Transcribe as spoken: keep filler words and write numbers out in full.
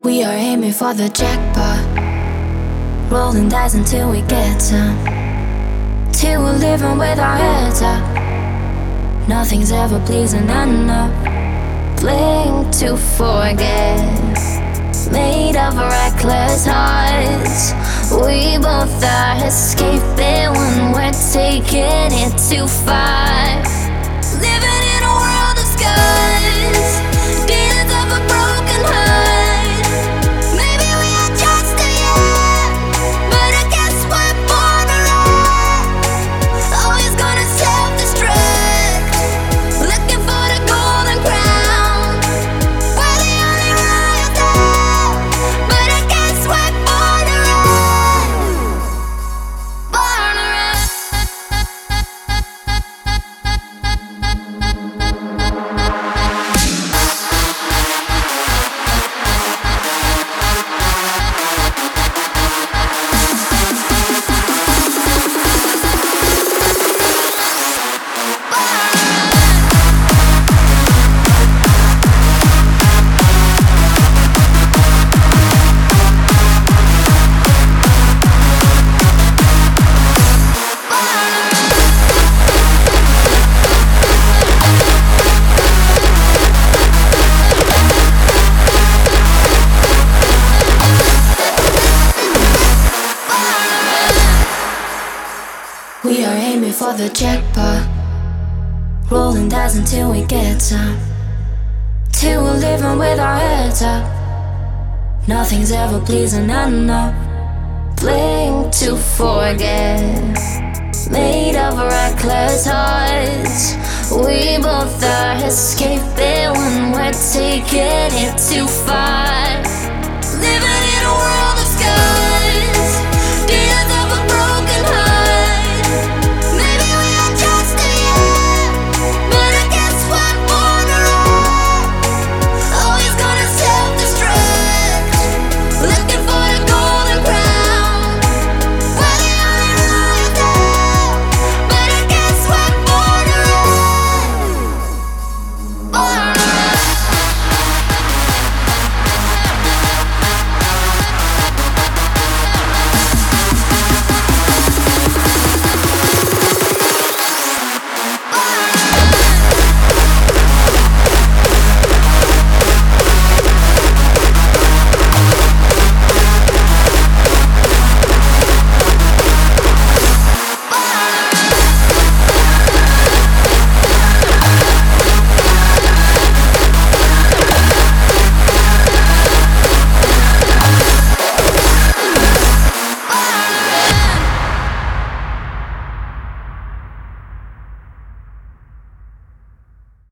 We are aiming for the jackpot, rolling dice until we get some. Till we're living with our heads up. Nothing's ever pleasing enough. Playing to forget, made of reckless hearts. We both are escaping when we're taking it too far. Living in a world of scars, demons of a broken heart. Maybe we are just too young, but I guess we're born to run. Always gonna self-destruct, looking for the golden crown. We're the only royals left, but I guess we're born to run. Born to run. We are aiming for the jackpot, rolling dice until we get some. Till we're living with our heads up. Nothing's ever pleasing enough. Playing to forget, made of reckless hearts. We both are escaping when we're taking it too far.